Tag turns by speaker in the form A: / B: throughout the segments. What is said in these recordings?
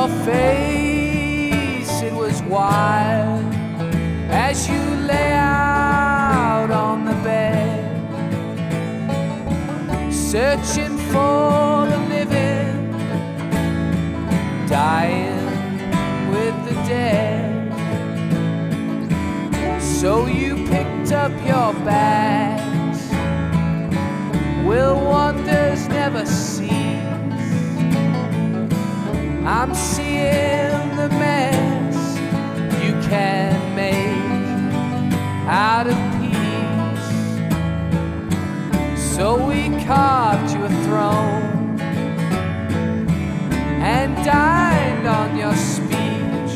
A: your face, it was wild as you lay out on the bed, searching for the living, dying with the dead. So you picked up your bags. Will wonders never cease? I'm seeing the mess you can make out of peace. So we carved you a throne and dined on your speech,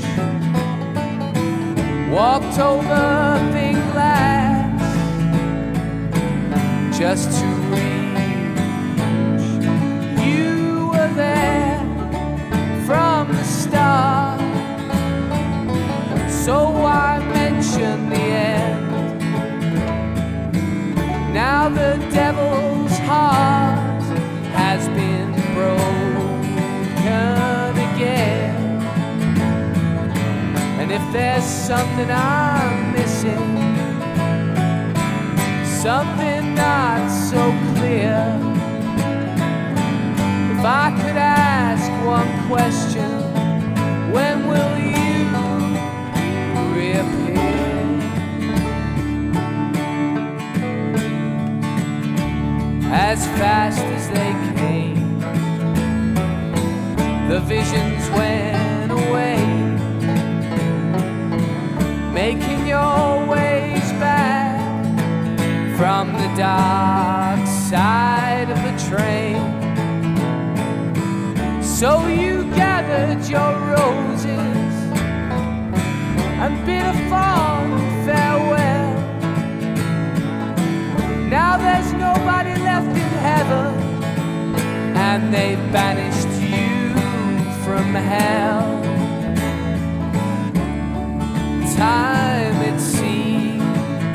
A: walked over thin glass just to reach. You were there from the start, so why mention the end? Now the devil's heart has been broken again. And if there's something I'm missing, something not so clear, if I could ask one question, when will you reappear? As fast as they came, the visions went away, making your ways back from the dark side of the train. So you gathered your roses and bid a fond farewell. Now there's nobody left in heaven, and they've banished you from hell. Time, it seems,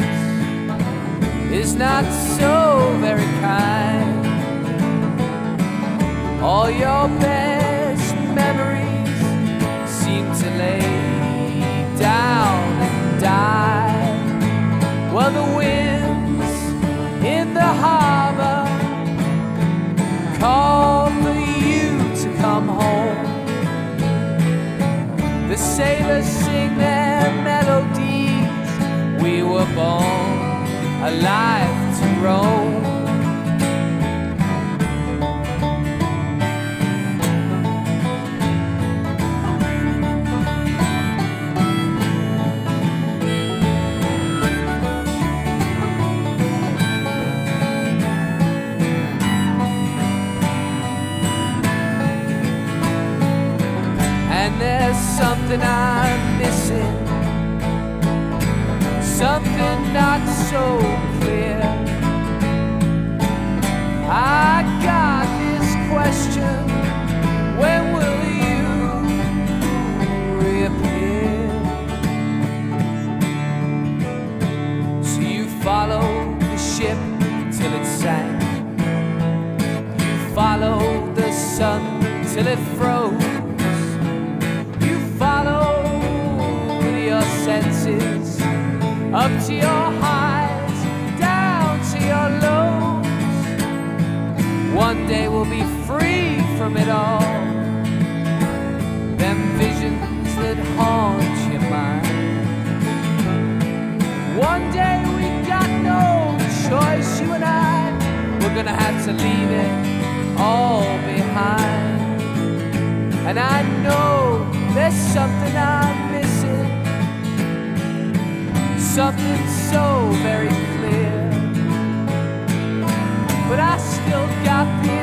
A: is not so very kind. All your best memories seem to lay down and die. Well, the winds in the harbor call for you to come home. The sailors sing their melodies. We were born alive to roam. And there's something I'm missing, something not so clear. I got this question, when will you reappear? So you followed the ship till it sank, you followed the sun till it froze, senses, up to your highs, down to your lows. One day we'll be free from it all, them visions that haunt your mind. One day we got no choice, you and I, we're gonna have to leave it all behind. And I know there's something I'm missing, something so very clear, but I still got the